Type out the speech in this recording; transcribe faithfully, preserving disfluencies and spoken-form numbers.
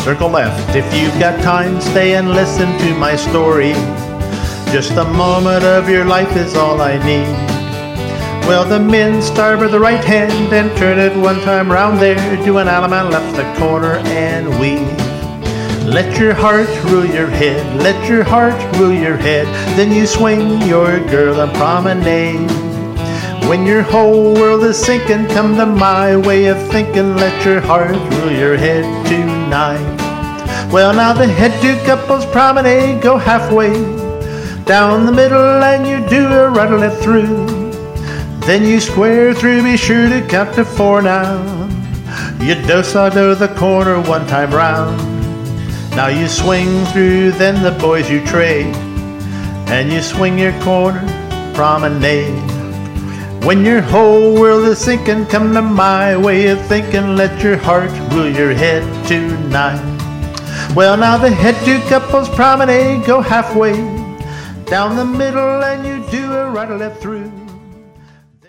circle left. If you've got time, stay and listen to my story. Just a moment of your life is all I need. Well, the men start with the right hand and turn it one time round there. Do an Allemande left the corner and weave. Let your heart rule your head, let your heart rule your head. Then you swing your girl and promenade. When your whole world is sinking, come to my way of thinking. Let your heart rule your head tonight. Well, now the head two couples promenade, go halfway down the middle and you do a rattle it through. Then you square through, be sure to count to four now. You do-sa-do the corner one time round. Now you swing through, then the boys you trade, and you swing your corner promenade. When your whole world is sinking, come to my way of thinking. Let your heart rule your head tonight. Well, now the head two couples promenade, go halfway down the middle and you do a rattle it through.